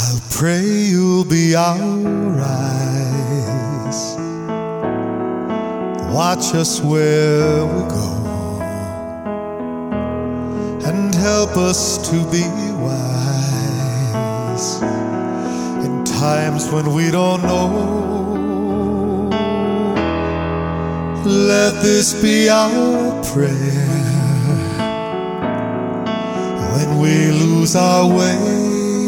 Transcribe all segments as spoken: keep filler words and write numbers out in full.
I'll pray you'll be our eyes, watch us where we go, and help us to be wise in times when we don't know. Let this be our prayer when we lose our way.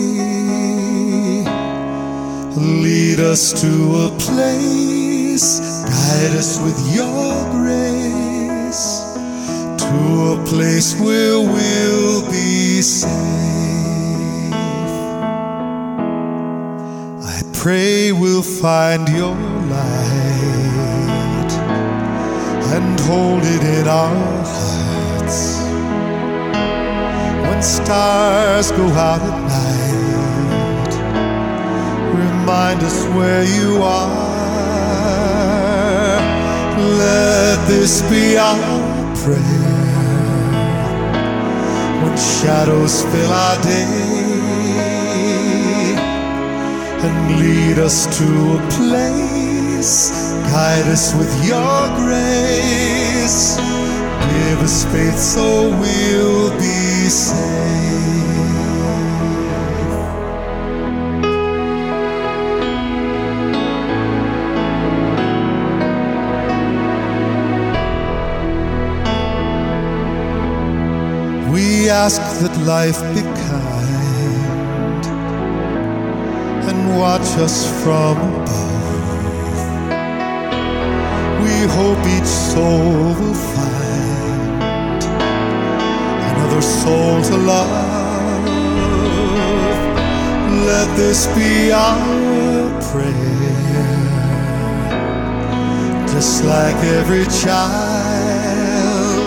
Lead us to a place, guide us with your grace, to a place where we'll be safe. I pray we'll find your light and hold it in our hearts. When stars go out at night, remind us where you are. Let this be our prayer when shadows fill our day, and lead us to a place, guide us with your grace, give us faith so we'll be safe. We ask that life be kind and watch us from above. We hope each soul will find another soul to love. Let this be our prayer, just like every child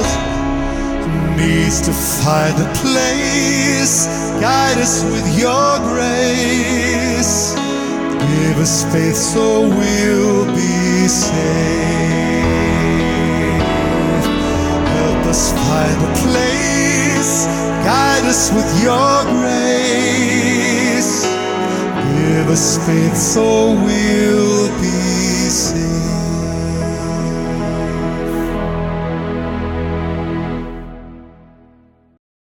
needs to find a place, guide us with your grace, give us faith so we'll be safe. Help us find a place, guide us with your grace, give us faith so we'll be safe.